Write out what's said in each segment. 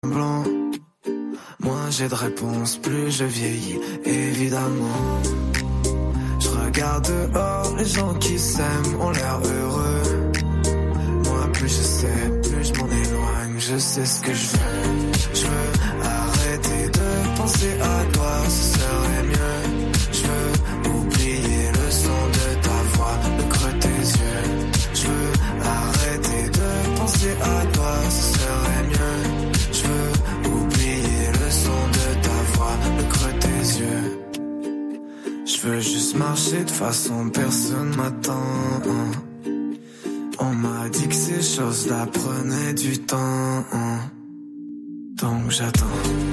blanc. Moins j'ai de réponses, plus je vieillis, évidemment. Je regarde dehors, les gens qui s'aiment ont l'air heureux. Moi plus je sais, plus je m'en éloigne, je sais ce que je veux. Je veux arrêter de penser à toi, ce serait mieux. Je veux oublier le son de ta voix, le creux de tes yeux. Je veux arrêter de penser à toi, ce serait mieux. Je veux oublier le son de ta voix, le creux de tes yeux. Je veux juste marcher de façon personne m'attend. On m'a dit que ces choses-là prenaient du temps. Donc j'attends.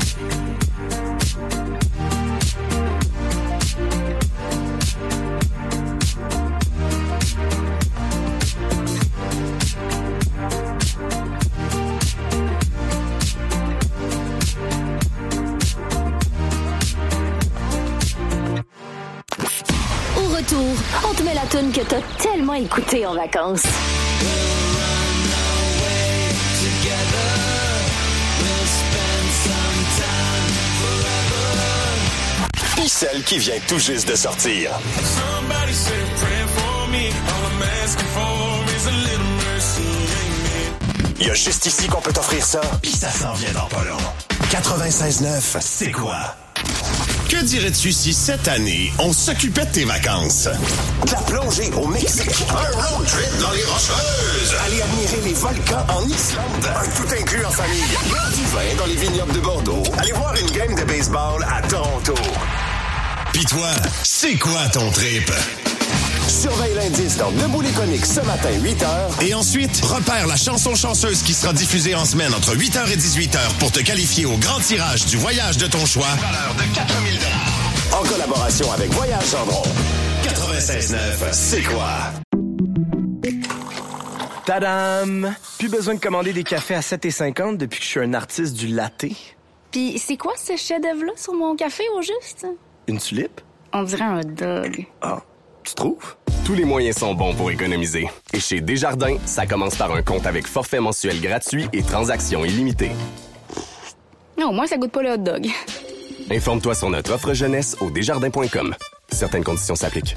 Au retour, on te met la toune que t'as tellement écoutée en vacances. Et celle qui vient tout juste de sortir. Il y a juste ici qu'on peut t'offrir ça, puis ça s'en vient dans pas long. 96.9, c'est quoi? Que dirais-tu si cette année, on s'occupait de tes vacances? De la plongée au Mexique. Un road trip dans les Rocheuses. Aller admirer les volcans en Islande. Un tout inclus en famille. Boire du vin dans les vignobles de Bordeaux. Aller voir une game de baseball à Toronto. Pis toi, c'est quoi ton trip? Surveille l'indice dans Debout les comiques ce matin, 8h. Et ensuite, repère la chanson chanceuse qui sera diffusée en semaine entre 8h et 18h pour te qualifier au grand tirage du voyage de ton choix. Valeur de 4 000 $. En collaboration avec Voyage Gendron. 96.9, c'est quoi? Tadam! Plus besoin de commander des cafés à 7,50 depuis que je suis un artiste du latte. Pis c'est quoi ce chef-d'œuvre-là sur mon café au juste? Une tulipe? On dirait un dog. Ah, tu trouves? Tous les moyens sont bons pour économiser. Et chez Desjardins, ça commence par un compte avec forfait mensuel gratuit et transactions illimitées. Non, moi, ça goûte pas le hot dog. Informe-toi sur notre offre jeunesse au desjardins.com. Certaines conditions s'appliquent.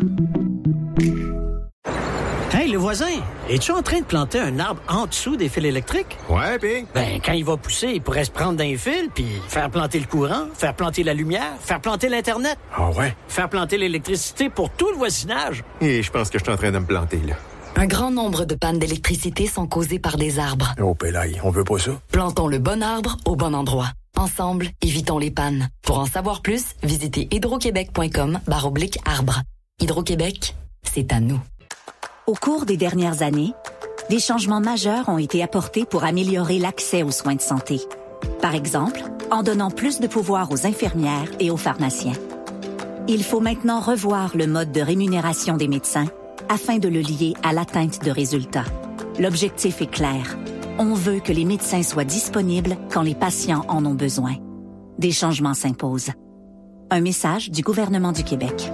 Hey, le voisin, es-tu en train de planter un arbre en dessous des fils électriques? Ouais, pis? Ben, quand il va pousser, il pourrait se prendre dans les fils, puis faire planter le courant, faire planter la lumière, faire planter l'Internet. Ah ouais? Faire planter l'électricité pour tout le voisinage. Et je pense que je suis en train de me planter, là. Un grand nombre de pannes d'électricité sont causées par des arbres. Oh, pélaille, on veut pas ça. Plantons le bon arbre au bon endroit. Ensemble, évitons les pannes. Pour en savoir plus, visitez hydroquebec.com/arbre. Hydro-Québec, c'est à nous. Au cours des dernières années, des changements majeurs ont été apportés pour améliorer l'accès aux soins de santé. Par exemple, en donnant plus de pouvoir aux infirmières et aux pharmaciens. Il faut maintenant revoir le mode de rémunération des médecins afin de le lier à l'atteinte de résultats. L'objectif est clair. On veut que les médecins soient disponibles quand les patients en ont besoin. Des changements s'imposent. Un message du gouvernement du Québec.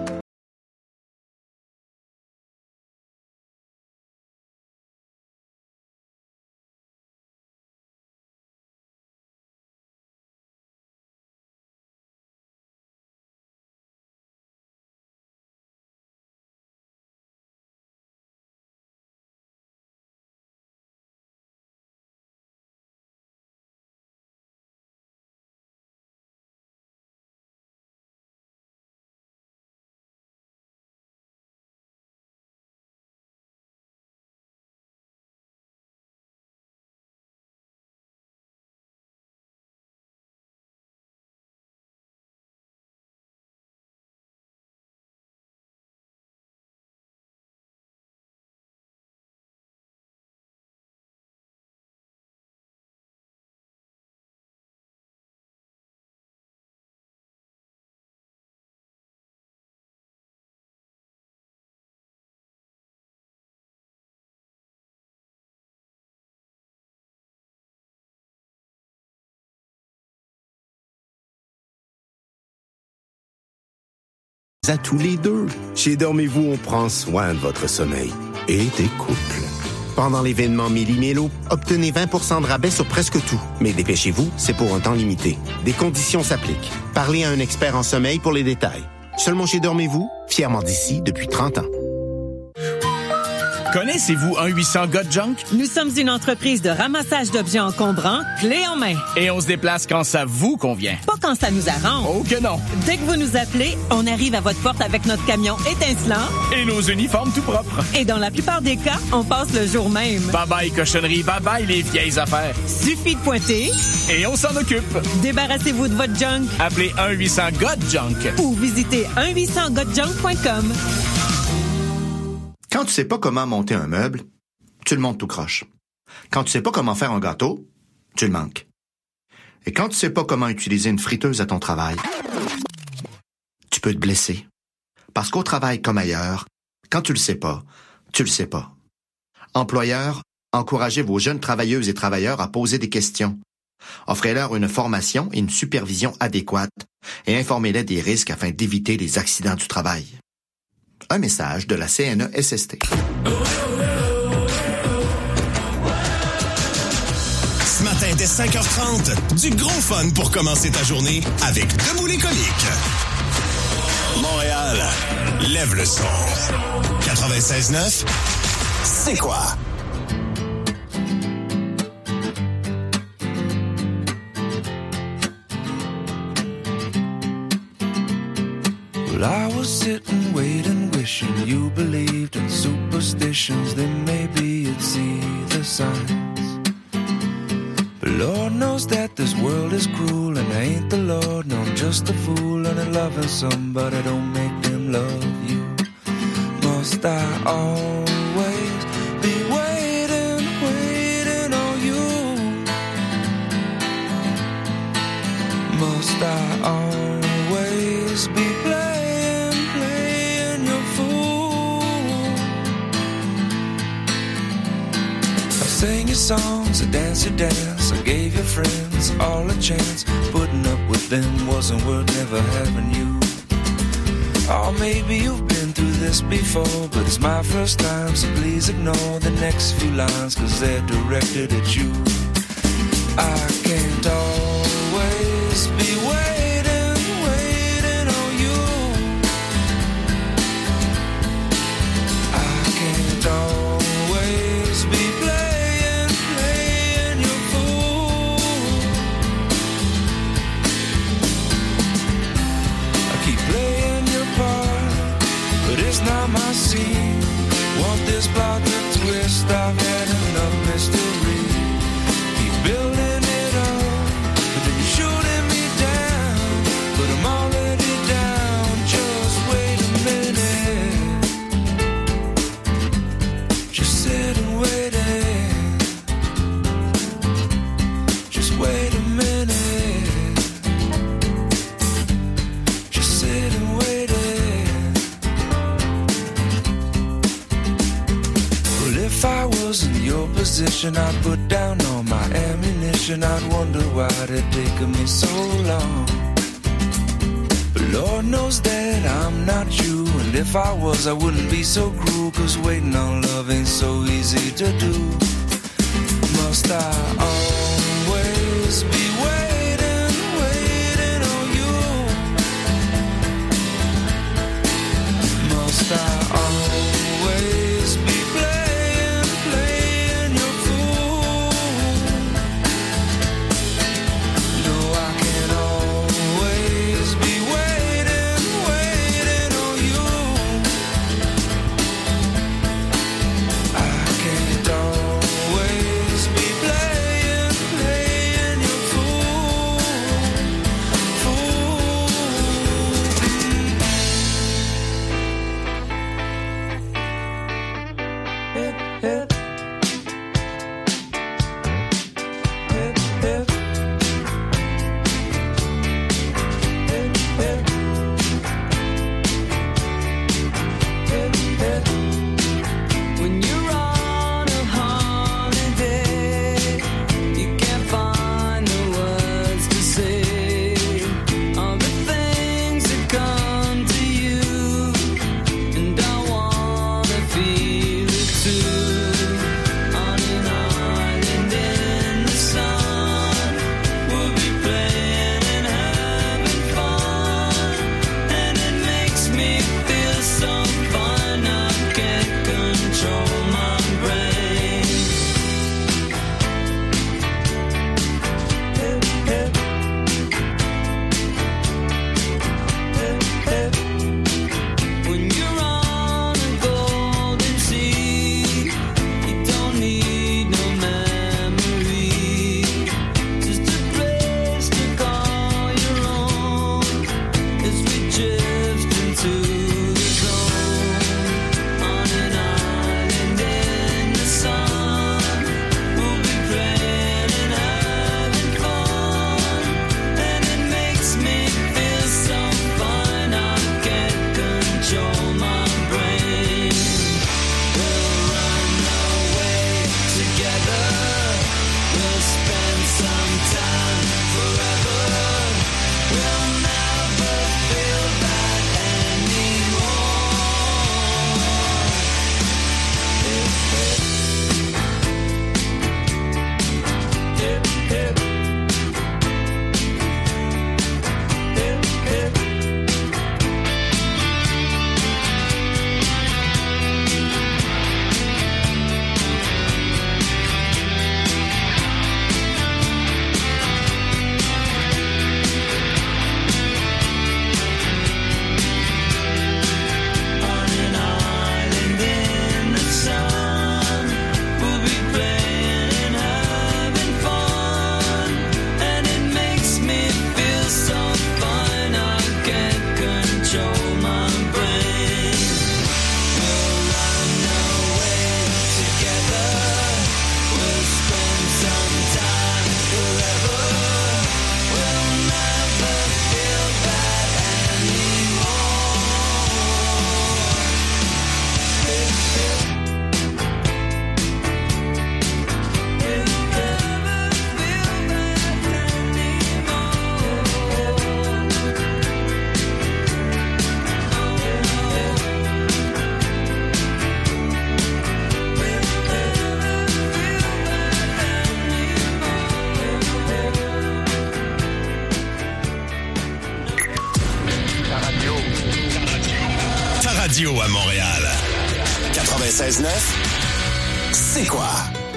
À tous les deux. Chez Dormez-vous, on prend soin de votre sommeil et des couples. Pendant l'événement Méli-Mélo, obtenez 20 de rabais sur presque tout. Mais dépêchez-vous, c'est pour un temps limité. Des conditions s'appliquent. Parlez à un expert en sommeil pour les détails. Seulement chez Dormez-vous, fièrement d'ici depuis 30 ans. Connaissez-vous 1-800-GOT-JUNK? Nous sommes une entreprise de ramassage d'objets encombrants, clés en main. Et on se déplace quand ça vous convient. Pas quand ça nous arrange. Oh que non! Dès que vous nous appelez, on arrive à votre porte avec notre camion étincelant. Et nos uniformes tout propres. Et dans la plupart des cas, on passe le jour même. Bye-bye cochonnerie, bye-bye les vieilles affaires. Suffit de pointer. Et on s'en occupe. Débarrassez-vous de votre junk. Appelez 1-800-GOT-JUNK. Ou visitez 1-800-GOT-JUNK.com. Quand tu sais pas comment monter un meuble, tu le montes tout croche. Quand tu sais pas comment faire un gâteau, tu le manques. Et quand tu sais pas comment utiliser une friteuse à ton travail, tu peux te blesser. Parce qu'au travail comme ailleurs, quand tu le sais pas, tu le sais pas. Employeurs, encouragez vos jeunes travailleuses et travailleurs à poser des questions. Offrez-leur une formation et une supervision adéquate et informez-les des risques afin d'éviter les accidents du travail. Un message de la CNESST. Ce matin, dès 5h30, du gros fun pour commencer ta journée avec Debout les coliques. Montréal, lève le son. 96.9, c'est quoi? Well, I was sitting, waiting, wishing you believed in superstitions. Then maybe you'd see the signs. But Lord knows that this world is cruel, and I ain't the Lord, no, I'm just a fool. And loving somebody don't make them love you. Must I always be waiting, waiting on you? Must I always be playing your fool? I sang your songs, I danced your dance, I gave your friends all a chance. Putting up with them wasn't worth never having you. Oh, maybe you've been through this before, but it's my first time, so please ignore the next few lines, 'cause they're directed at you. I can't always be waiting, waiting on you. I can't always be playing, playing your fool. I keep playing your part, but it's not my scene. Want this plot to twist, I've had enough mystery. Keep building it up, but then you're shooting me down. But I'm already down, just wait a minute. Just sit and wait it. Just wait a minute. Just sit and wait it. Well, if I was in your position, I'd put down all my ammunition. I'd wonder why it taken me so long. But Lord knows that I'm not you, and if I was, I wouldn't be so cruel, 'cause waiting on love ain't so easy to do. Must I always be waiting, waiting on you? Must I always be playing, playing your fool? No, I can't always be waiting, waiting on you. I can't always be playing, playing your fool. radio à Montréal. 96.9, c'est quoi?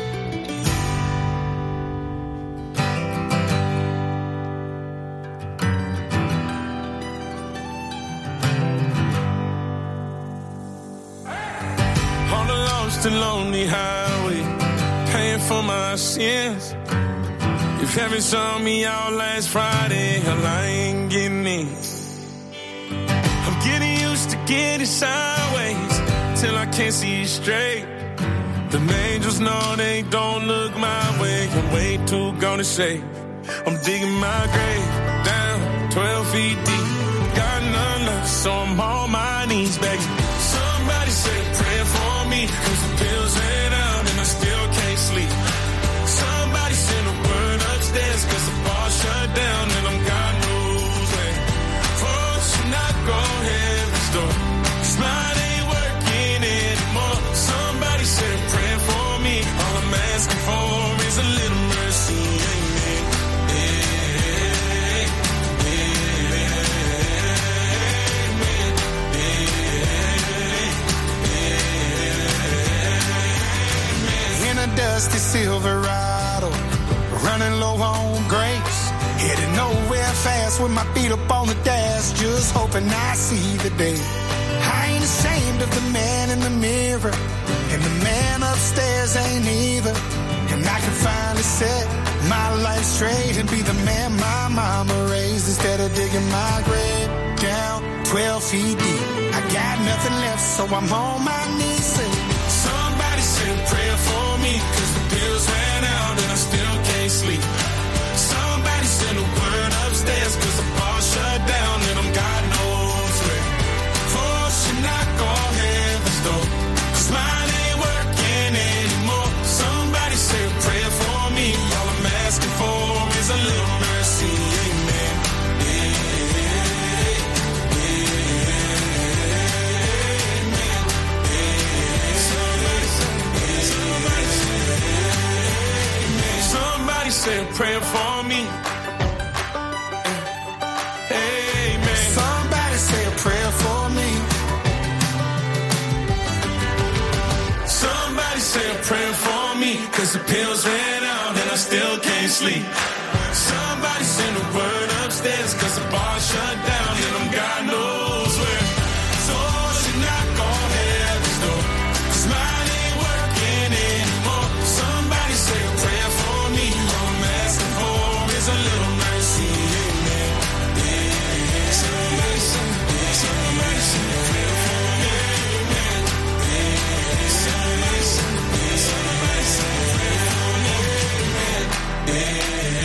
On the lost and lonely highway, paying for my sins. If heaven saw me out last Friday, hell, I ain't getting in. I'm getting used to getting sideways till I can't see straight. The angels know they don't look my way. I'm way too gone to say I'm digging my grave down 12 feet deep. Got none left, so I'm on my knees begging. Somebody said pray for me, 'cause the bills ran out and I still can't sleep. Somebody send a word upstairs, 'cause the bar shut down and I'm God knows where. Folks, you're not gon' have this door, 'cause mine ain't working anymore. Somebody said pray for me, all I'm asking for is a little mercy, amen. Dusty Silverado, running low on grace, heading nowhere fast with my feet up on the dash, just hoping I see the day. I ain't ashamed of the man in the mirror, and the man upstairs ain't either. And I can finally set my life straight and be the man my mama raised, instead of digging my grave down 12 feet deep. I got nothing left, so I'm on my knees saying, somebody said pray for me, 'cause the bills ran out and I still can't sleep. Somebody send a word upstairs, 'cause the bar shut down and I'm God knows where. Folks, you're not gon' have this door, 'cause mine ain't working anymore. Somebody said pray for me, all I'm asking for is a little mercy, amen. Somebody said pray for me. Amen. Somebody say a prayer for me. Somebody say a prayer for me, 'cause the pills ran out and I still can't sleep. Somebody send a word upstairs, 'cause the bar shut down and I'm God knows where. So you're not gon' have this door, 'cause mine ain't working anymore. Somebody say a prayer for me, all I'm asking for is a little mercy, amen. Somebody say a prayer for me, amen. Somebody say a prayer for me, amen.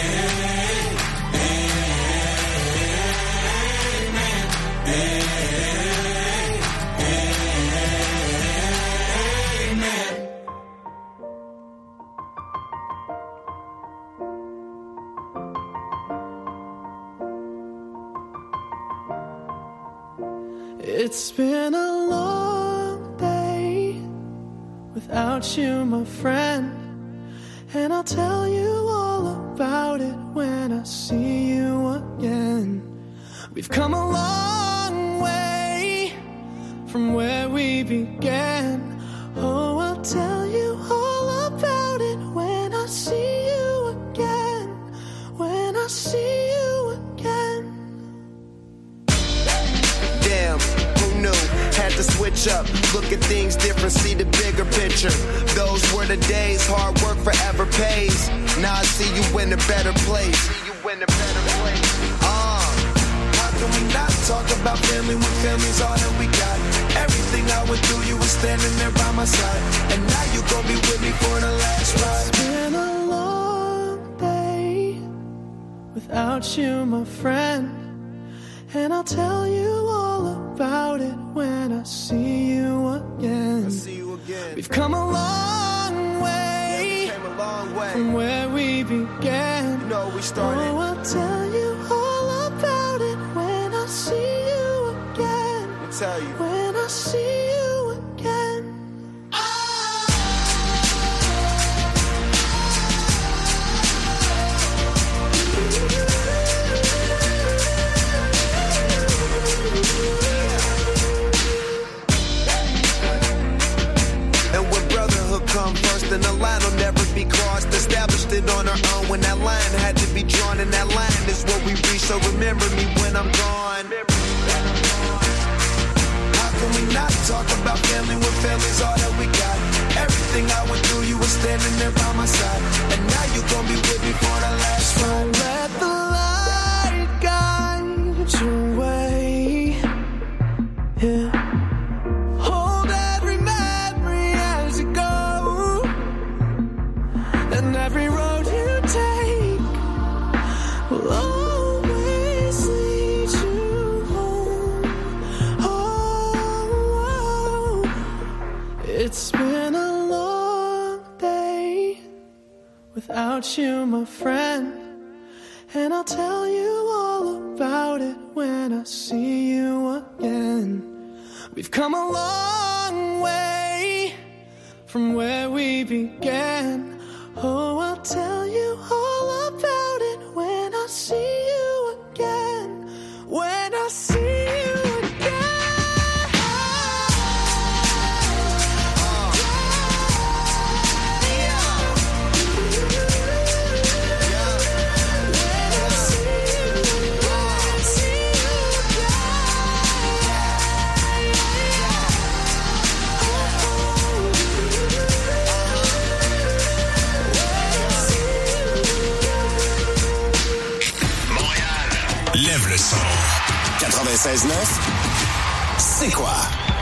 It's been a long day without you, my friend, and I'll tell you all about it when I see you again. We've come a long way from where we began. Oh, I'll tell you all about it when I see you again, when I see you again. Damn, who knew? Had to switch up, look at things different, see the bigger picture. Those were the days, hard work forever pays. Now I see you in a better place. How can we not talk about family when family's all that we got? Everything I went through, you were standing there by my side, and now you gon' be with me for the last ride. It's been a long day without you, my friend, and I'll tell you all about it when I see you again. We've come a long way, from where we began. Oh, I'll tell you all about it when I see you again. When I see you again. so remember me when I'm gone. How can we not talk about family when family's all that we got? Everything I went through, you were standing there by my side, and now you gon' be with me for the last ride. Let the light guide your way. Yeah. Hold every memory as you go, and every road you take will always lead you home. Oh, it's been a long day without you, my friend, and I'll tell you all about it when I see you again. We've come a long way from where we began. Oh, I'll tell you all about it when I see you again. When I see you again. Lève le son. 96.9, c'est quoi?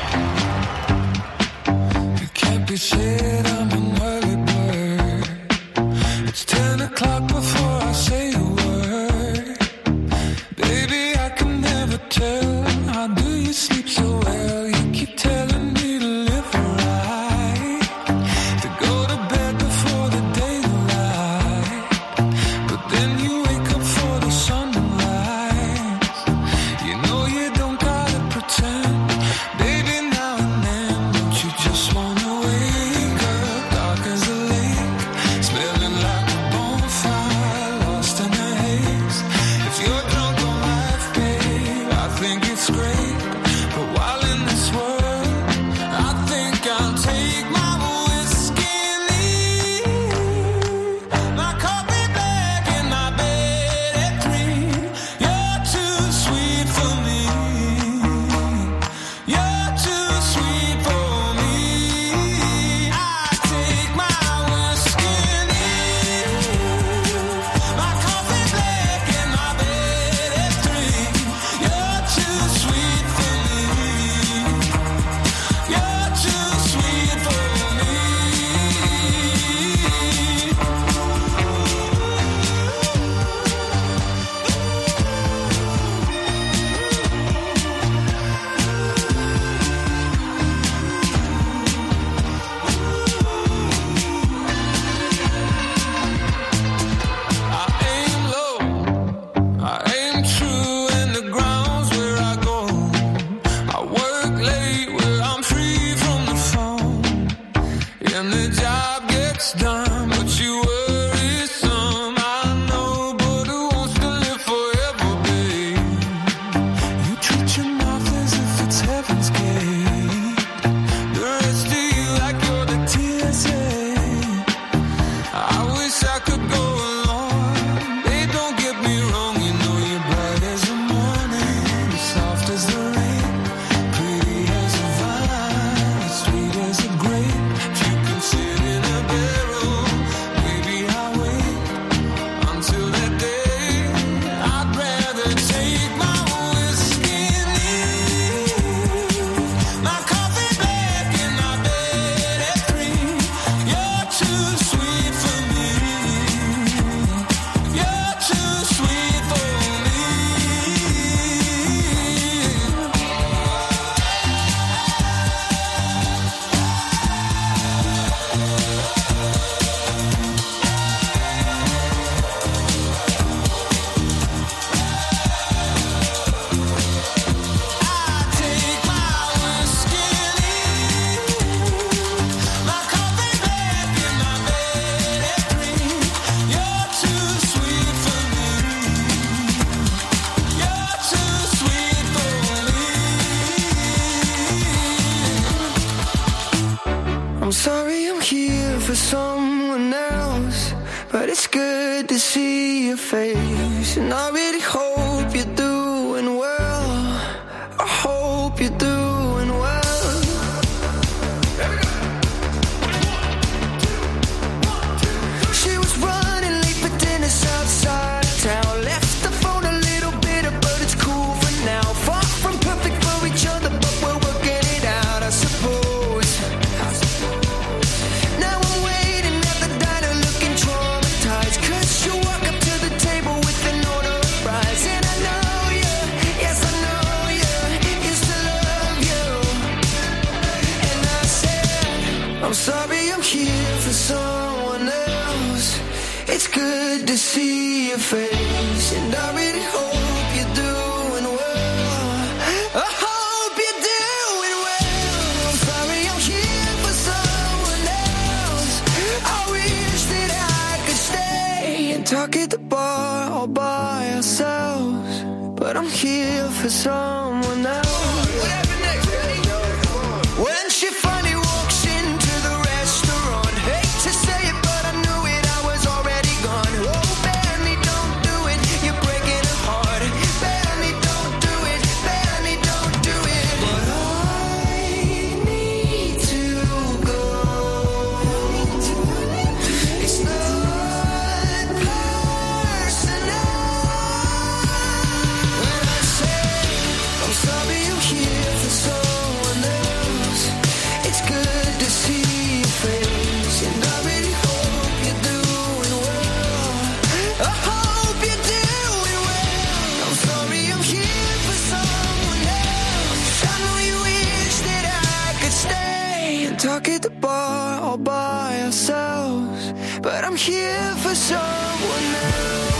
Can't be said I'm an early bird. It's 10 o'clock before I say a word. Baby, I can never tell. How do you sleep so well? You keep telling me to live right, to go to bed before the daylight, but then you wake up for the sunrise. You know you don't gotta pretend. Baby, now and then, don't you just wanna wake up dark as a lake, smelling like a bonfire, lost in a haze. If you're drunk on life, babe, I think it's great. But while in this world, I think I'll take my whiskey and leave. My coffee black in my bed at 3. You're too sweet for me. You're too sweet for me. I take my whiskey and leave. My coffee black in my bed at 3. You're too sweet for me. You're too sweet for me. I aim low, I aim true, and the ground's where I go. I work late where I'm free from the phone, and the job gets done, but you worry some. I know, but who wants to live forever, babe? You treat your mouth as if it's heaven's gate. The rest of you like you're the TSA. I wish I could go along. Hey, don't get me wrong, you know you're bright as the morning, soft as the rain, pretty as a vine, sweet as a grape. If you can sit in a barrel, maybe I'll wait until that day. I'd rather take my whiskey and leave. My coffee black in my bed at 3. You're too sweet for me. You're too sweet for me. Take my whiskey and leave. My coffee black in my bed at 3. You're too sweet for me. You're too sweet for me. I'm sorry I'm here for someone else, but it's good to see your face. And I really hope hope you're doing well. I hope you're doing well. She was running late for dinner outside town. Left the phone a little bitter, but it's cool for now. Far from perfect for each other, but we're working it out, I suppose. Now I'm waiting at the diner looking traumatized, 'cause you walk up to the table with an order of fries. And I know you, yes I know you, used to love you. And I said, I'm sorry I'm here for someone else. It's good to see your face, and I really hope you're doing well. I hope you're doing well. I'm sorry I'm here for someone else. I wish that I could stay and talk at the bar all by ourselves, but I'm here for someone else. What happened next, Daddy? When she finally walks into the restaurant, hate to say it, but I knew it, I was already gone. Oh, Benny, don't do it, you're breaking her heart. Benny, don't do it, Benny, don't do it. But I need to go. It's not personal. When I say I'm sorry I'm here for someone else, it's good to see your face, and I really hope you're doing well. I hope you're doing well. I'm sorry I'm here for someone else. I know you wish that I could stay and talk at the bar all by ourselves, but I'm here for someone else.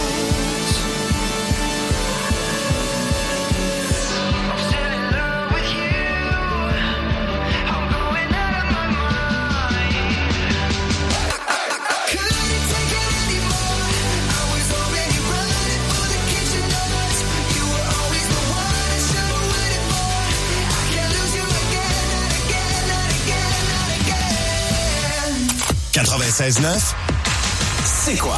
I'm still in love with you. I'm going out of my mind. I couldn't take it anymore. I was already running for the kitchen doors. You were always the one I should have waited for. I can't lose you again, not again, not again, not again. 96.9, c'est quoi?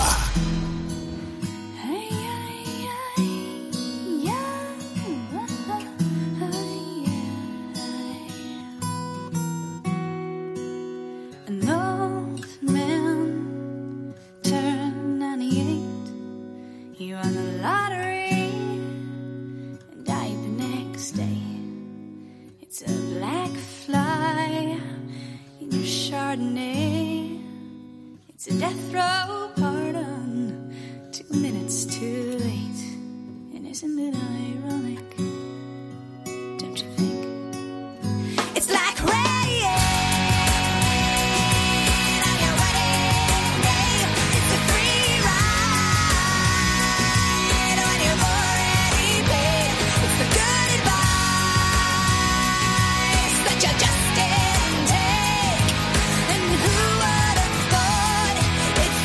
An old man turned 98. He won the lottery and died the next day. It's a black fly in your Chardonnay. It's a death row pardon, 2 minutes too late. And isn't it ironic? Don't you think? It's like rain on your wedding day. It's a free ride when you've already paid. It's the good advice that you just didn't take. And who would have thought it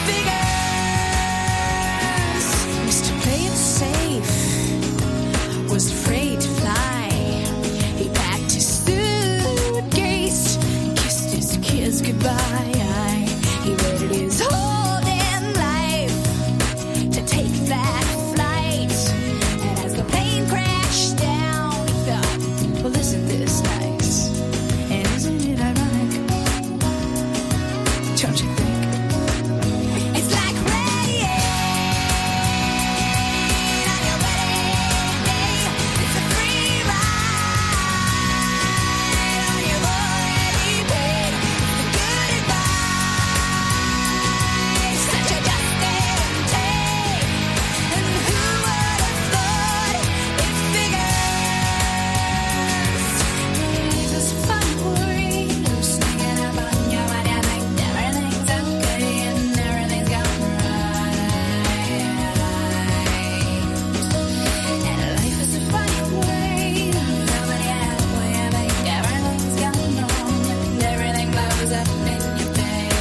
figures? Mr. Play It Safe was afraid to fly. He packed his suitcase, kissed his kids goodbye. He waited his whole damn life to take that flight. And as the plane crashed down, he thought, well, isn't this nice? And isn't it ironic? Don't you think? It's like rain on your wedding day. It's a free ride when you've already paid. The good advice that you just didn't take. And who would have thought it figures? Life is fun for you, sneaking up on you when you think everything's okay and everything's gone right. And life is a funny way, coming halfway, I think everything's gone wrong and everything blows up in your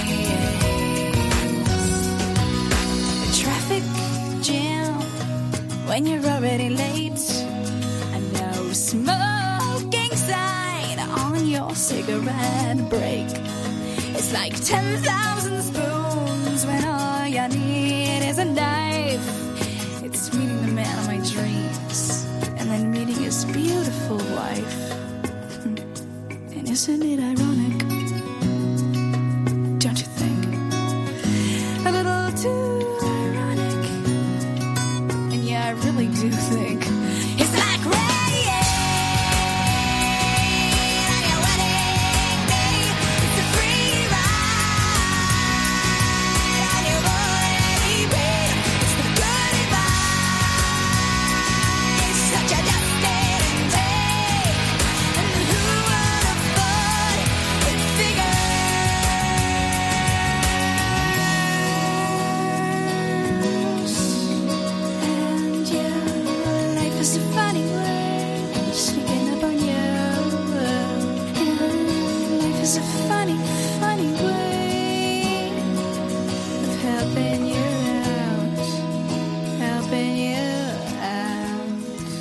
face. A traffic jam when you're already late. A no smoking sign on your cigarette break. It's like 10,000 spoons when all you need is a knife. It's meeting the man of my dreams isn't it ironic? Don't you think? A little too ironic. And yeah, I really do think it's like rain on your wedding day. It's a free ride on your already paid. It's the good advice that you just didn't take. And who would have thought it figures? And yeah, life is a funny way sneaking up on you. Yeah, life is a funny, funny way of helping you out, helping you out.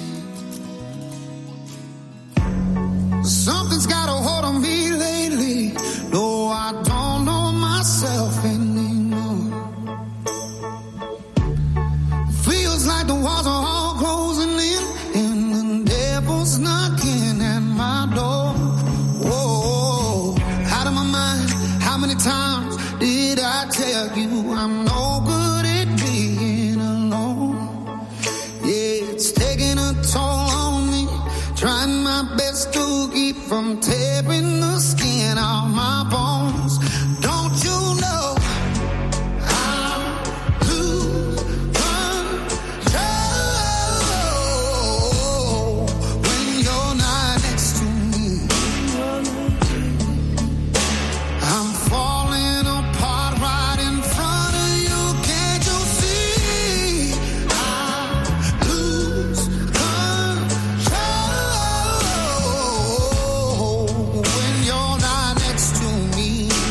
Something's got a hold on me lately. No, I don't know myself anymore. Feels like the walls are all closing in, and the devil's knocking at my door. Whoa, out of my mind. How many times did I tell you I'm no good at being alone? Yeah, it's taking a toll on me. Trying my best to keep from tearing the skin off my bones. Don't you know I lose control when you're not next to me? I'm falling apart right in front of you. Can't you see? I lose control when you're not next to me.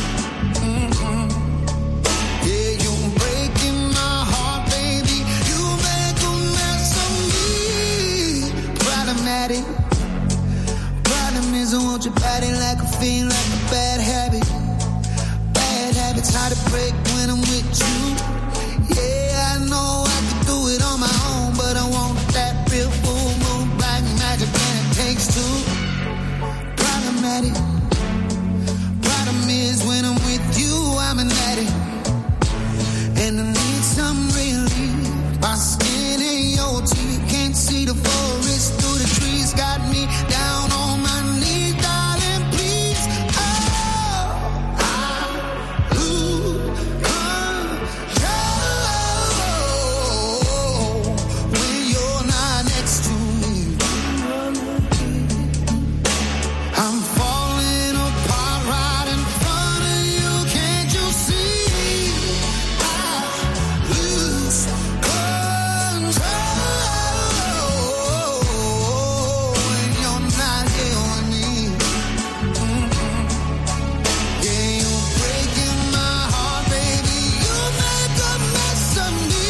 Yeah, you're breaking my heart, baby. You make a mess of me. Problematic. Problem is I want your body like a fiend, like a bad habit. Bad habits hard to break when I'm with you. Yeah, I know I can do it on my own, but I want that real full moon black magic, and it takes two. Problematic. Problem is when I'm with you, I'm an addict, and I need some relief. My skin and your teeth can't see the forest through the trees. Got me down on my knees, darling, please. Oh, I lose control when you're not next to me. I'm falling apart right in front of you. Can't you see? I lose control when you're not here with me. Yeah, you're breaking my heart, baby. You make a mess of me.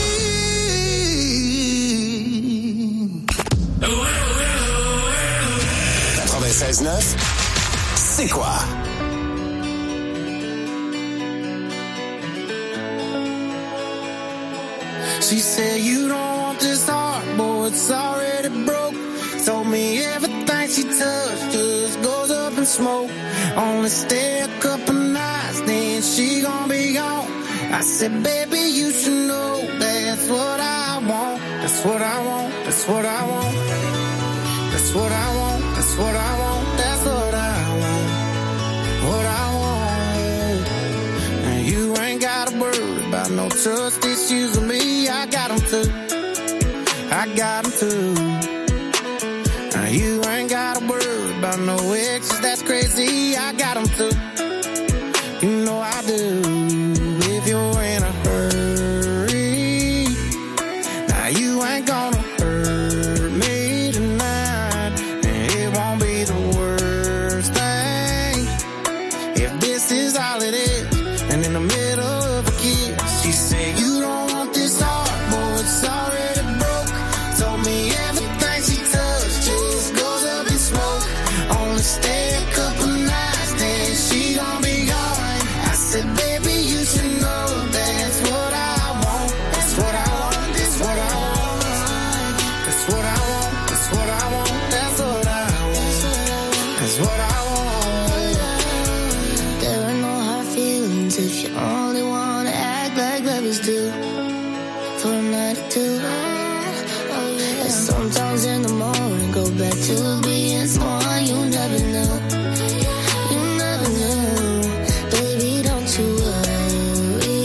96.9, c'est quoi? She said you don't want this heart, boy, it's already broke. Told me everything she touched just goes up in smoke. Only stay a couple nights, then she gon' be gone. I said, baby, you should know that's what I want. That's what I want, that's what I want. That's what I want, that's what I want. That's what I want, what I want. And you ain't gotta worry about no trust issues with me. I got them too, I got them too. Now you ain't gotta worry about no exes, that's crazy. I got them too, you know I do. If you're in a hurry, now you ain't gonna hurt me tonight. And it won't be the worst thing if this is all it is. And in the middle of a kiss, she said you don't want this heart, boy, it's already broke. Told me everything she touched just goes up in smoke. Only stay a couple nights, then she gon' be gone. I said, baby, you should know that's what I want. That's what I want, that's what I want. That's what I want, that's what I want. That's what I want, that's what I want. Sometimes in the morning, go back to being someone you never knew. You never knew. Baby, don't you worry.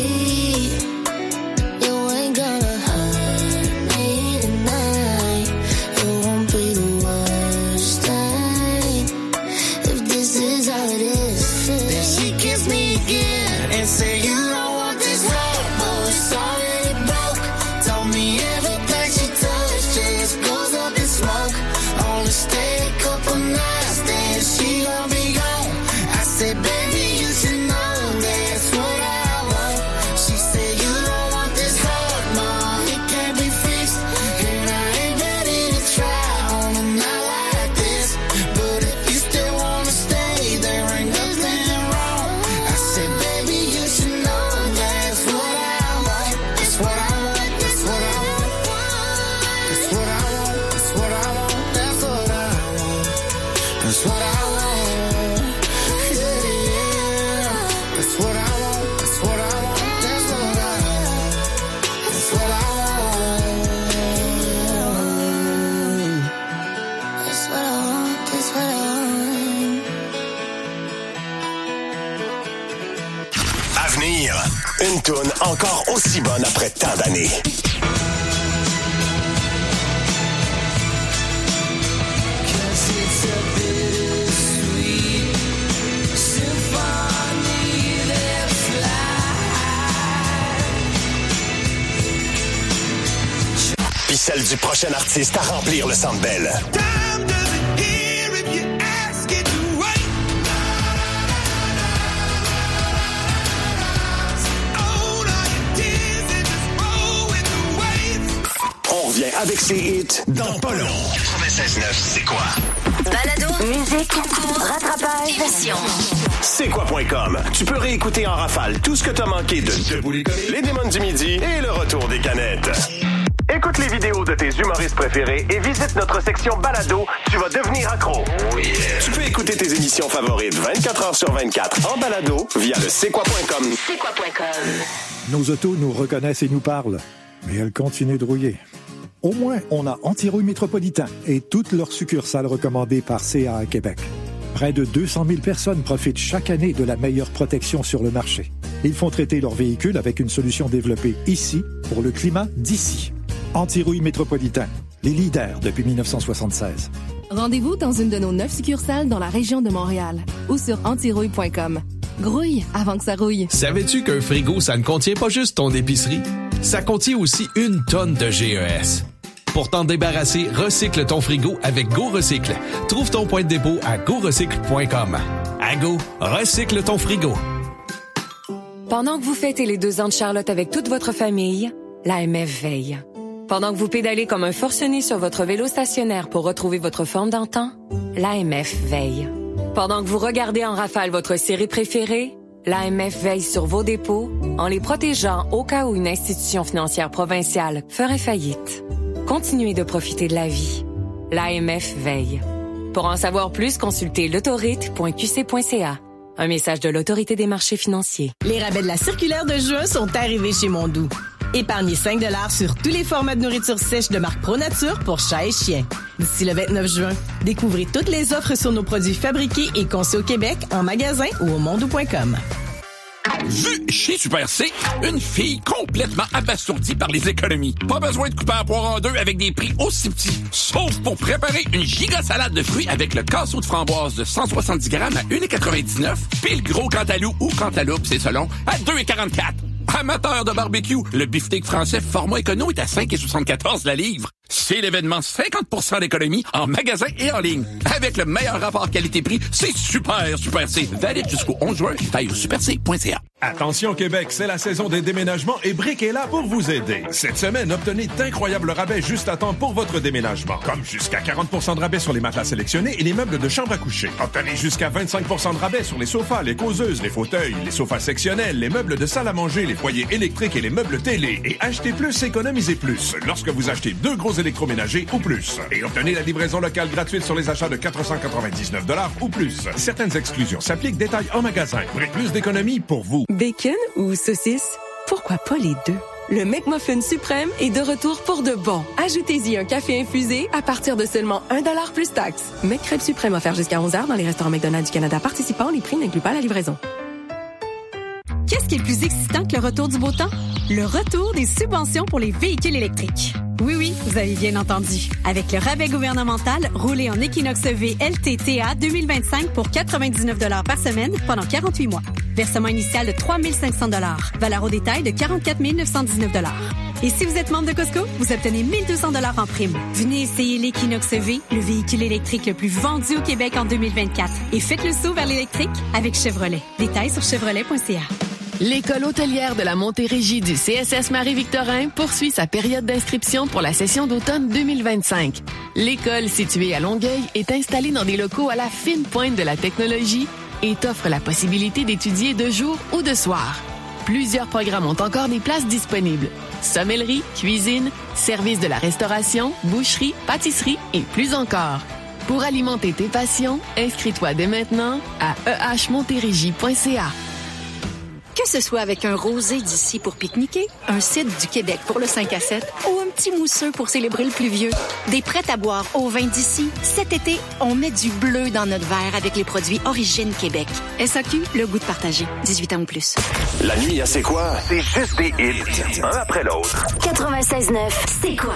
You ain't gonna hurt me tonight. It won't be the worst thing if this is how it is. Then she kissed me again and said, you don't want this heart, but it's already broke. Told me everything she touched just goes up in smoke. Only stay a couple nights, then she gon' be gone. I said, baby, you should know that's what I want. She said, you don't want this heart, no, it can't be fixed. And I ain't ready to try on a night like this. But if you still wanna stay, there ain't nothing wrong. I said, baby, you should know that's what I want. That's what I want, that's what I want. That's what I want, that's what I want, that's what I want. That's what I want. Yeah, yeah. That's what I want, that's what I want, that's what I want. That's what I want. That's what I want, that's what I want. À venir, une toune encore aussi bonne après tant d'années. Puis celle du prochain artiste à remplir le Centre Bell. On revient avec ses hits dans pas long. 96.9, c'est quoi? Balado, musique, concours, rattrapage, émission. C'est quoi.com. Tu peux réécouter en rafale tout ce que t'as manqué de Debout les collés, Les Démons du Midi et le retour des canettes. Écoute les vidéos de tes humoristes préférés et visite notre section Balado. Tu vas devenir accro. Oh yeah. Tu peux écouter tes émissions favorites 24 heures sur 24 en balado via le c'est-quoi.com. C'est-quoi.com. Nos autos nous reconnaissent et nous parlent, mais elles continuent de rouiller. Au moins, on a Antirouille Métropolitain et toutes leurs succursales recommandées par CA Québec. Près de 200 000 personnes profitent chaque année de la meilleure protection sur le marché. Ils font traiter leurs véhicules avec une solution développée ici pour le climat d'ici. Antirouille Métropolitain, les leaders depuis 1976. Rendez-vous dans une de nos 9 succursales dans la région de Montréal ou sur antirouille.com. Grouille avant que ça rouille. Savais-tu qu'un frigo, ça ne contient pas juste ton épicerie? Ça contient aussi 1 tonne de GES. Pour t'en débarrasser, recycle ton frigo avec Go Recycle. Trouve ton point de dépôt à gorecycle.com. À Go, recycle ton frigo. Pendant que vous fêtez les 2 ans de Charlotte avec toute votre famille, l'AMF veille. Pendant que vous pédalez comme un forcené sur votre vélo stationnaire pour retrouver votre forme d'antan, l'AMF veille. Pendant que vous regardez en rafale votre série préférée, l'AMF veille sur vos dépôts en les protégeant au cas où une institution financière provinciale ferait faillite. Continuez de profiter de la vie. L'AMF veille. Pour en savoir plus, consultez l'autorite.qc.ca. Un message de l'Autorité des marchés financiers. Les rabais de la circulaire de juin sont arrivés chez Mondou. Épargnez 5 $ sur tous les formats de nourriture sèche de marque ProNature pour chat et chien. D'ici le 29 juin, découvrez toutes les offres sur nos produits fabriqués et conçus au Québec en magasin ou au mondou.com. Vu chez Super C, une fille complètement abasourdie par les économies. Pas besoin de couper un poire en deux avec des prix aussi petits. Sauf pour préparer une giga salade de fruits avec le casseau de framboise de 170 grammes à 1,99 $, puis le gros cantalou ou cantaloupe, c'est selon, à 2,44 $. Amateur de barbecue, le beefsteak français format écono est à 5,74 $ la livre. C'est l'événement 50% d'économie en magasin et en ligne. Avec le meilleur rapport qualité-prix, c'est Super C. Valide jusqu'au 11 juin. Taille au superc.ca. Attention Québec, c'est la saison des déménagements et Brick est là pour vous aider. Cette semaine, obtenez d'incroyables rabais juste à temps pour votre déménagement. Comme jusqu'à 40% de rabais sur les matelas sélectionnés et les meubles de chambre à coucher. Obtenez jusqu'à 25% de rabais sur les sofas, les causeuses, les fauteuils, les sofas sectionnels, les meubles de salle à manger, les foyers électriques et les meubles télé. Et achetez plus, économisez plus. Lorsque vous achetez 2 gros électroménagers ou plus. Et obtenez la livraison locale gratuite sur les achats de 499 $ ou plus. Certaines exclusions s'appliquent. Détails en magasin. Brick, plus d'économies pour vous. Bacon ou saucisse? Pourquoi pas les deux? Le McMuffin suprême est de retour pour de bon. Ajoutez-y un café infusé à partir de seulement $1 plus taxe. McCrêpe suprême offert jusqu'à 11h dans les restaurants McDonald's du Canada participants. Les prix n'incluent pas la livraison. Qu'est-ce qui est plus excitant que le retour du beau temps? Le retour des subventions pour les véhicules électriques. Oui, vous avez bien entendu. Avec le rabais gouvernemental, roulez en Equinox EV LTTA 2025 pour 99 $ par semaine pendant 48 mois. Versement initial de 3 500 $. Valeur au détail de 44 919 $. Et si vous êtes membre de Costco, vous obtenez 1 200 $ en prime. Venez essayer l'Equinox EV, le véhicule électrique le plus vendu au Québec en 2024. Et faites le saut vers l'électrique avec Chevrolet. Détails sur chevrolet.ca. L'École hôtelière de la Montérégie du CSS Marie-Victorin poursuit sa période d'inscription pour la session d'automne 2025. L'école, située à Longueuil, est installée dans des locaux à la fine pointe de la technologie et t'offre la possibilité d'étudier de jour ou de soir. Plusieurs programmes ont encore des places disponibles. Sommellerie, cuisine, service de la restauration, boucherie, pâtisserie et plus encore. Pour alimenter tes passions, inscris-toi dès maintenant à ehmontérégie.ca. Que ce soit avec un rosé d'ici pour pique-niquer, un cidre du Québec pour le 5 à 7 ou un petit mousseux pour célébrer le pluvieux, des prêts à boire au vin d'ici, cet été, on met du bleu dans notre verre avec les produits Origine Québec. SAQ, le goût de partager. 18 ans ou plus. La nuit à C'est quoi? C'est juste des hits, un après l'autre. 96.9, c'est quoi?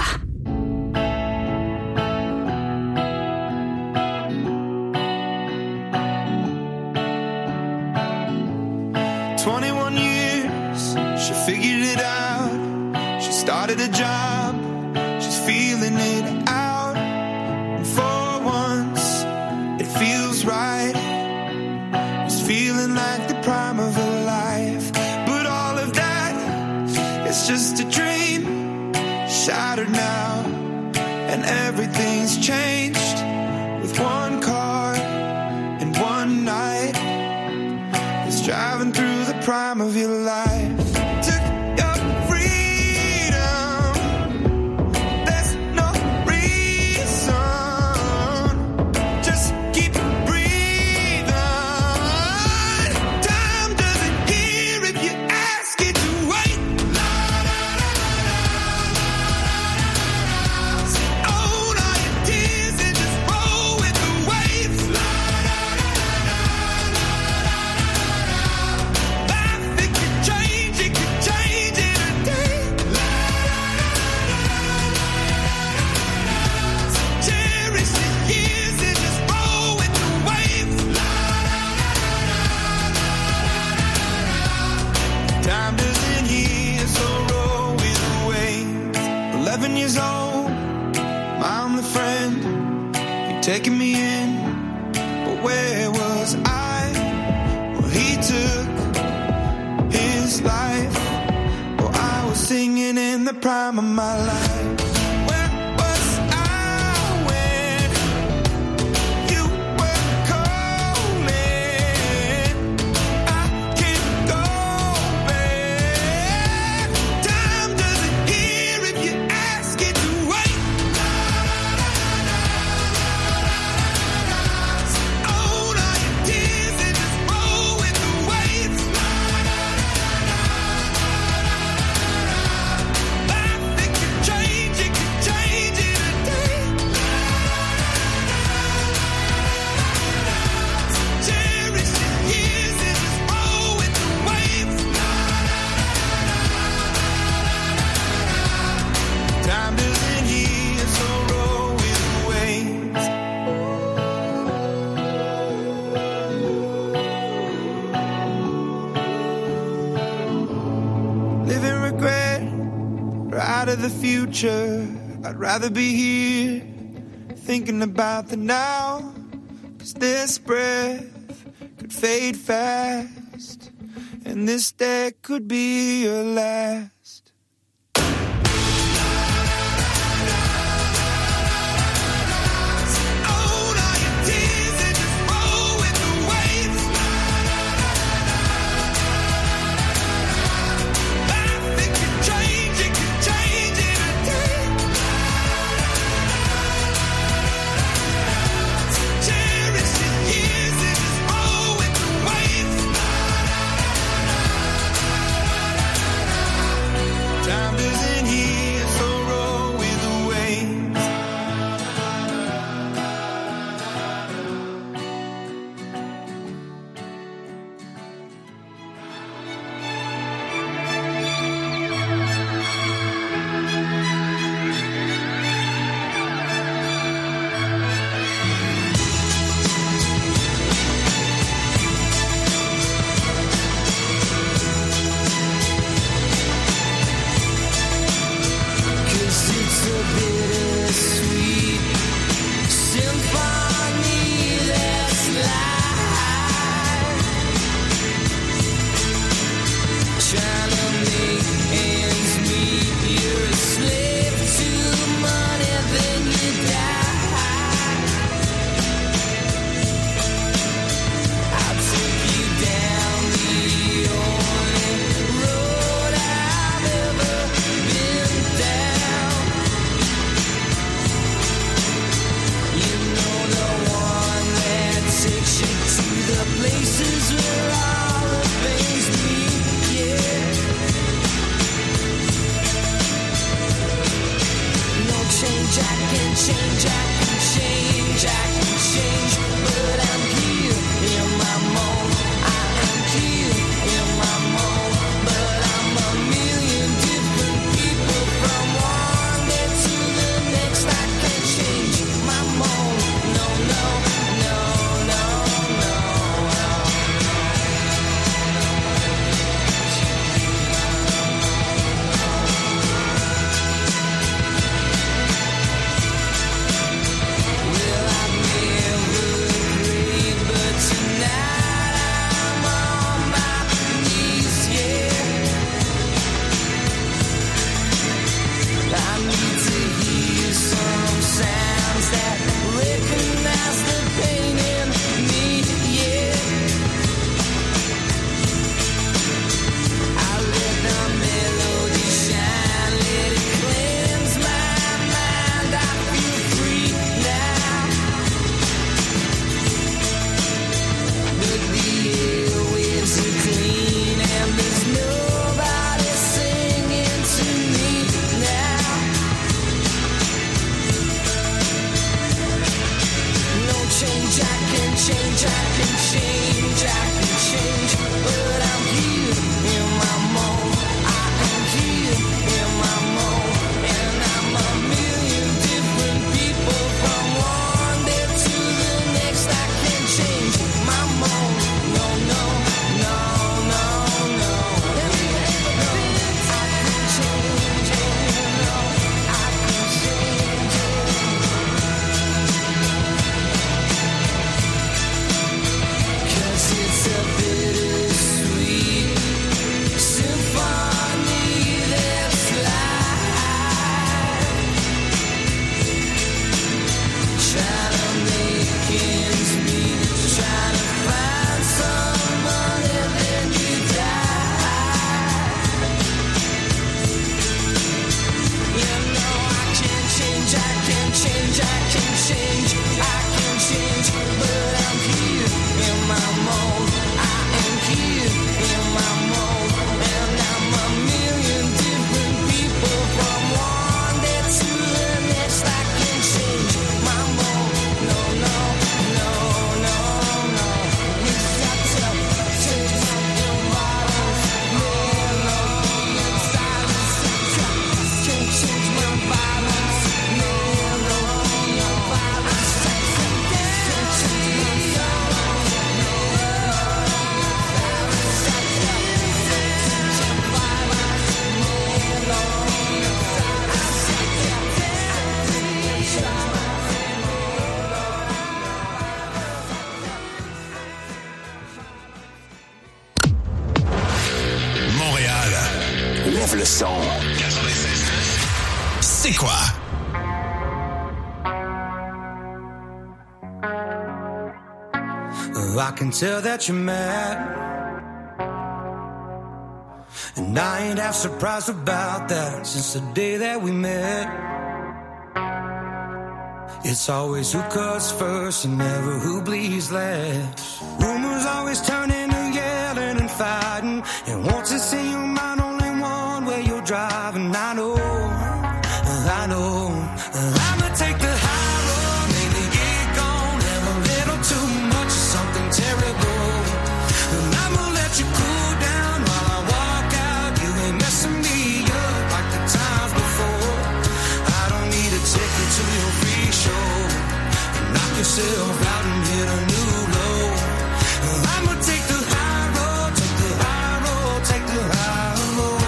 Figured it out. She started a job. She's feeling it out. And for once, it feels right. It's feeling like the prime of her life. But all of that is just a dream. Shattered now. And everything's changed. With one car and one night. It's driving through the prime of your life. Years old, I'm the friend. You're taking me in, but where was I? Well, he took his life. Well, I was singing in the prime of my life. The future, I'd rather be here thinking about the now, 'cause this breath could fade fast and this day could be your last. Lève le son. C'est quoi? I can tell that you're mad, and I ain't half surprised about that. Since the day that we met, it's always who cuts first and never who bleeds last. Rumors always turning to yelling and fighting, and once it's in your mind, only one way you're driving. I know, I'ma take the high road, maybe get gone, have a little too much of something terrible, and I'ma let you cool down while I walk out. You ain't messing me up like the times before. I don't need a ticket to your free show. Knock yourself out and hit a new low. I'ma take the high road, take the high road, take the high road.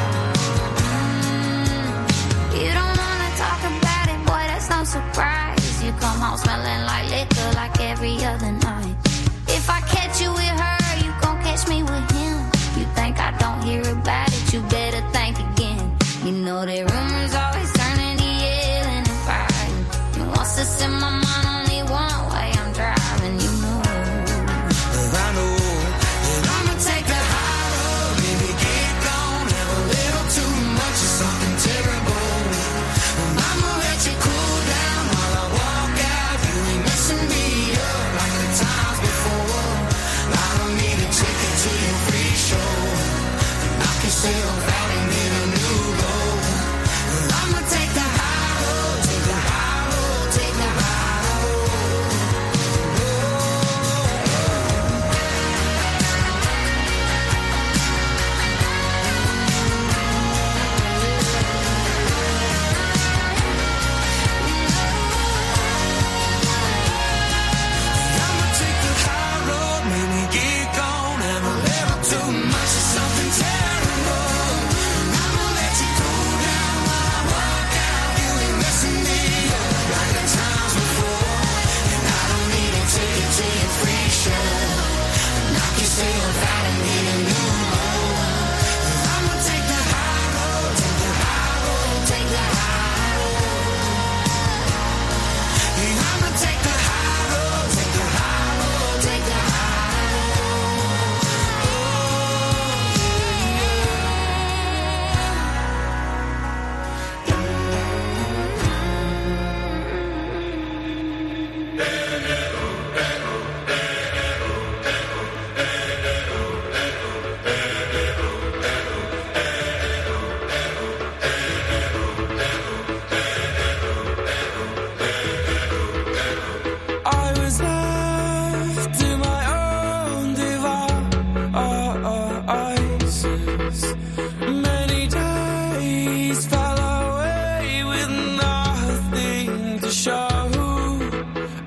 You don't wanna talk about it, boy, that's no surprise. You come home smelling like liquor like every other night. If I catch you with her, you gon' catch me with him. You think I don't hear about it, you better think again. You know that rumors always turning to yelling and fighting. And once it's in my mind, only one way I'm driving, you know. I know that I'ma take the high road, maybe get gone, have a little too much of something terrible. And I'ma let you cool down while I walk out. You ain't messing me up like the times before. I don't need a ticket to your free show. Knock yourself out and hit a new low. I'ma take the high road, take the high road.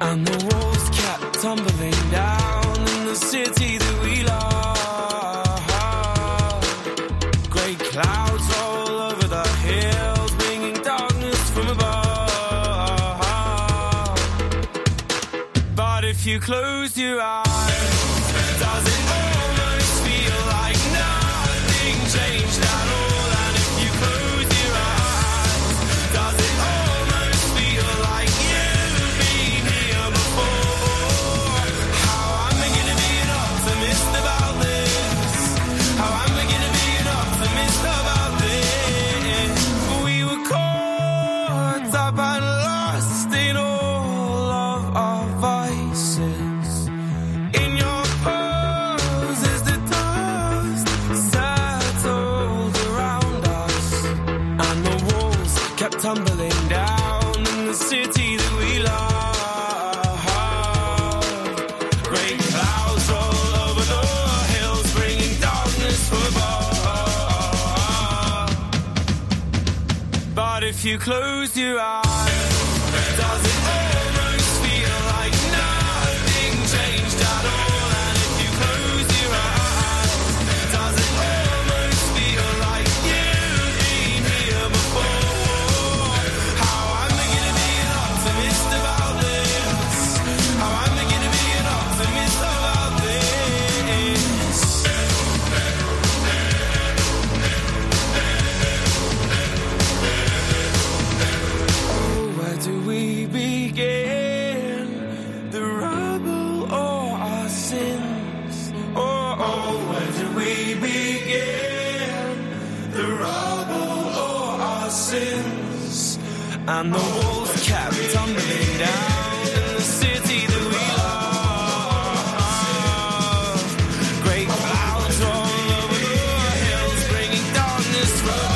And the walls kept tumbling down in the city that we love. Great clouds all over the hills, bringing darkness from above. But if you close your eyes, does it almost feel like nothing changed at all? And if you close your eyes, does it almost feel like you've been here before? How am I gonna be an optimist about this? How am I gonna be an optimist about this? We were caught up and lost in all of our vices. In your pose as the dust settled around us, and the walls kept tumbling down in the city that we love. Great clouds roll over the hills, bringing darkness from above. But if you close your eyes, does it almost feel like nothing changed at all? And if you close your eyes, does it almost feel like you've been here before? How am I gonna be an optimist about this? How am I gonna be an optimist about this? Oh, where do we begin? The rubble or our sins? Oh, where do we begin? The rubble or our sins? And the walls kept tumbling down in the city that we love. Great clouds all over the hills, bringing darkness from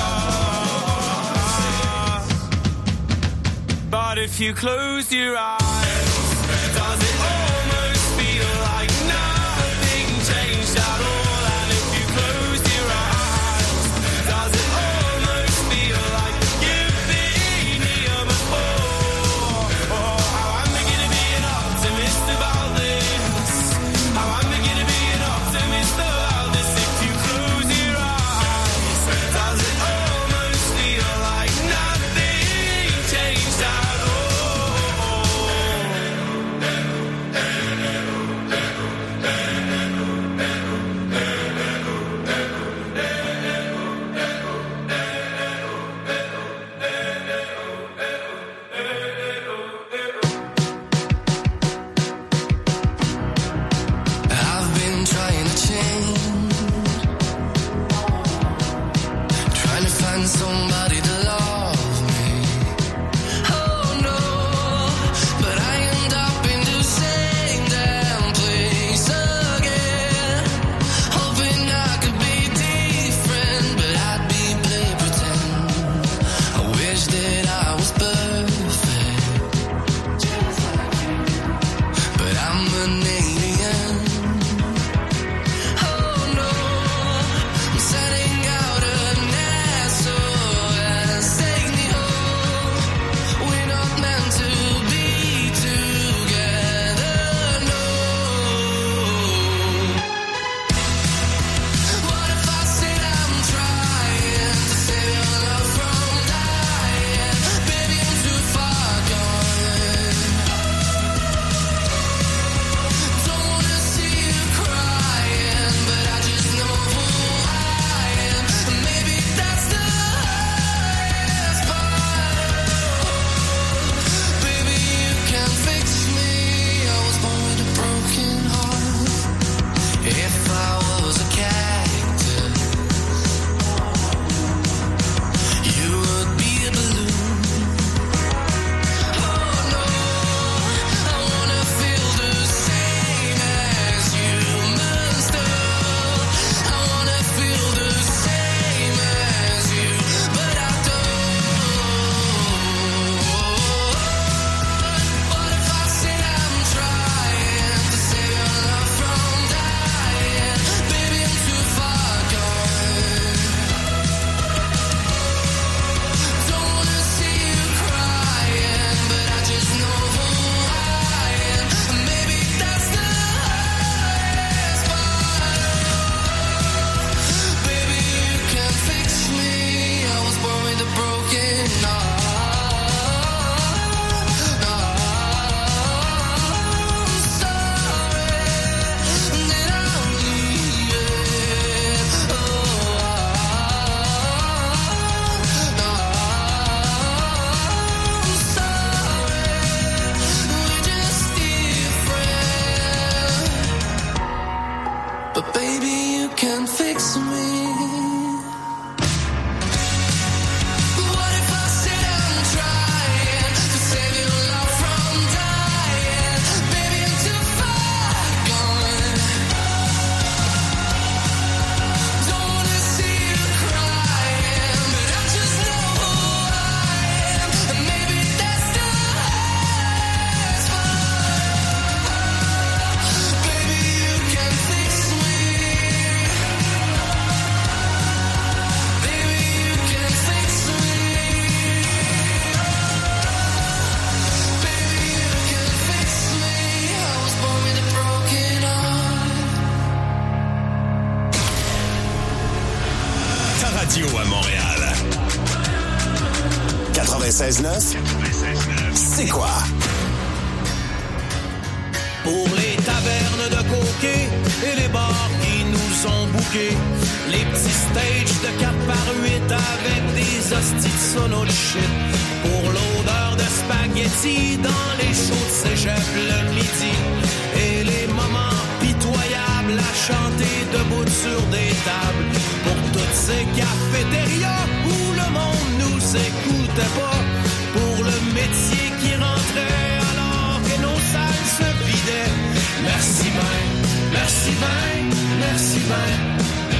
above. But if you close your eyes, does it almost feel like nothing changed at all? And if you close your eyes, does it almost feel like you've been here before? Oh, how am I gonna be an optimist about this? How am I gonna be an optimist about this? If you close your eyes, does it almost feel like nothing changed at all? 96.9, c'est quoi? Pour les tavernes de coquets et les bars qui nous ont bouqués, les petits stages de 4x8 avec des hosties de sono de shit. Pour l'odeur de spaghettis dans les shows de cégep le midi. Et les moments pitoyables à chanter debout sur des tables. Pour toutes ces cafétérias où le monde nous écoutait pas. Pour le métier qui rentrait alors que nos salles se vidaient. Merci ben, merci ben, merci ben.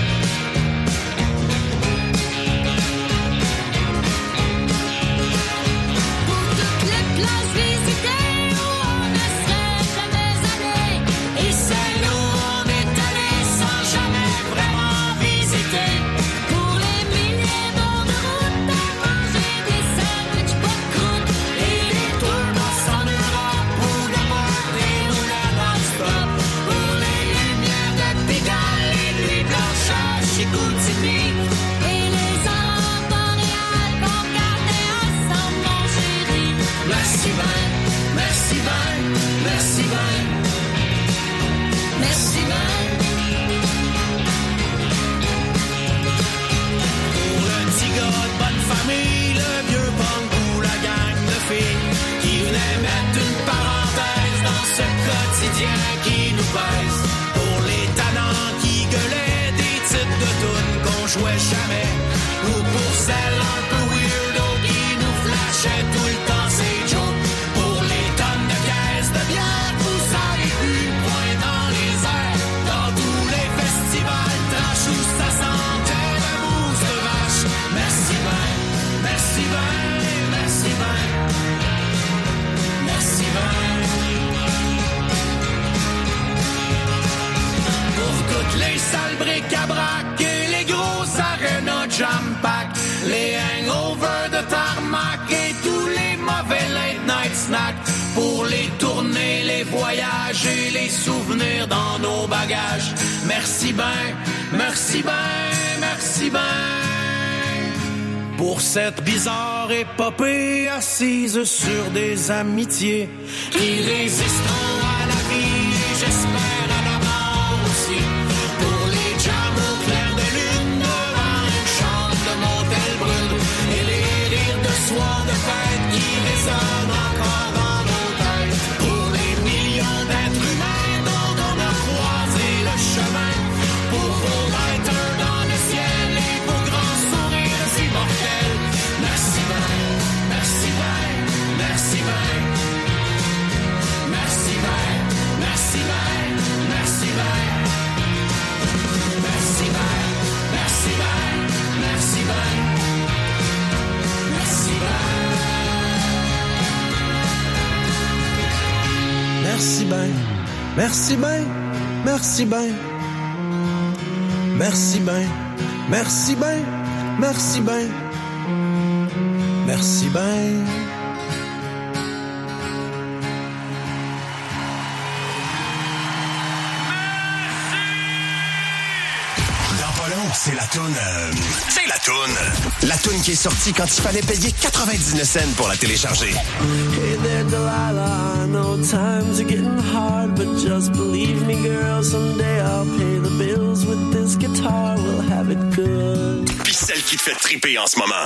Qui nous pèse pour les tannants qui gueulaient des titres de tunes qu'on jouait jamais ou pour celles un peu weirdo qui nous flashaient tout le temps ces jokes pour les tonnes de caisses de bière vous aurez vu point dans les airs dans tous les festivals tranches où ça sentait la mousse de vache. Merci ben, merci ben, merci ben, merci ben. Toutes les salles bric-à-brac et les grosses arénas jam-pack, les hangovers de tarmac et tous les mauvais late-night snacks, pour les tournées, les voyages et les souvenirs dans nos bagages. Merci ben, merci ben, merci ben, pour cette bizarre épopée assise sur des amitiés qui résisteront à la vie, j'espère à la mort aussi. Pour les jams au clair de lune devant une chambre de motel brune et les rires de soir de fête qui résonnent encore dans nos têtes. Pour les millions d'êtres humains dont on a croisé le chemin. Pour vos writers dans le ciel et vos grands sourires immortels. Merci ben, merci ben, merci ben. Merci ben, merci ben, merci ben. Merci ben, merci ben, merci ben. Merci ben. Merci ben, merci ben, merci ben. Merci ben, merci ben, merci ben. Merci ben. C'est la toune. C'est la toune. La toune qui est sortie quand il fallait payer 99 cents pour la télécharger. Hey there, Delilah. I know times are getting hard, but just believe me, girl. Someday I'll pay the bills with this guitar. We'll have it good. Puis celle qui te fait triper en ce moment.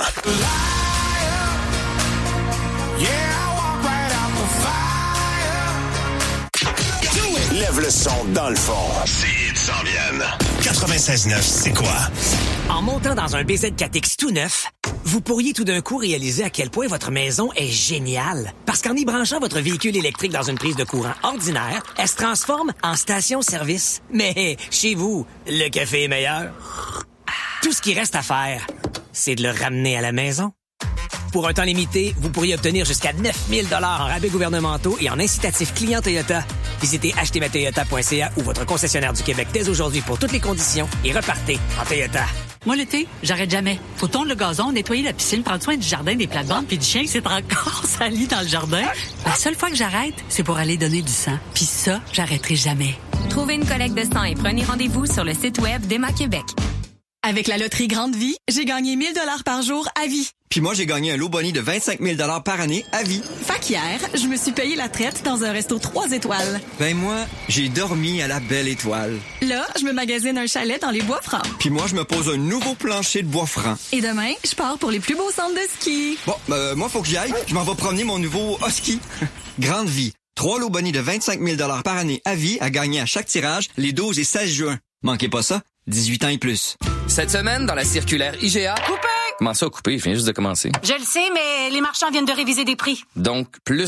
Lève le son dans le fond. C'est hits s'en viennent. 96.9, c'est quoi? En montant dans un BZ4X tout neuf, vous pourriez tout d'un coup réaliser à quel point votre maison est géniale. Parce qu'en y branchant votre véhicule électrique dans une prise de courant ordinaire, elle se transforme en station-service. Mais chez vous, le café est meilleur. Tout ce qui reste à faire, c'est de le ramener à la maison. Pour un temps limité, vous pourriez obtenir jusqu'à 9 000 $ en rabais gouvernementaux et en incitatifs clients Toyota. Visitez achetezmatoyota.ca ou votre concessionnaire du Québec dès aujourd'hui pour toutes les conditions et repartez en Toyota. Moi, l'été, j'arrête jamais. Faut tondre le gazon, nettoyer la piscine, prendre soin du jardin, des plates-bandes puis du chien qui s'est encore sali dans le jardin. La seule fois que j'arrête, c'est pour aller donner du sang. Puis ça, j'arrêterai jamais. Trouvez une collecte de sang et prenez rendez-vous sur le site web d'Emma Québec. Avec la loterie Grande Vie, j'ai gagné 1 000 $ par jour à vie. Puis Puis moi, j'ai gagné un lot boni de 25 000 $ par année à vie. Fait qu'hier, je me suis payé la traite dans un resto 3 étoiles. Ben moi, j'ai dormi à la Belle Étoile. Là, je me magasine un chalet dans les Bois-Francs. Puis moi, je me pose un nouveau plancher de bois franc. Et demain, je pars pour les plus beaux centres de ski. Bon, moi, faut que j'y aille. Je m'en vais promener mon nouveau husky. Grande vie. 3 lots boni de 25 000 $ par année à vie à gagner à chaque tirage les 12 et 16 juin. Manquez pas ça. 18 ans et plus. Cette semaine, dans la circulaire IGA... Coupé! Comment ça, coupé? Je viens juste de commencer. Je le sais, mais les marchands viennent de réviser des prix. Donc, plus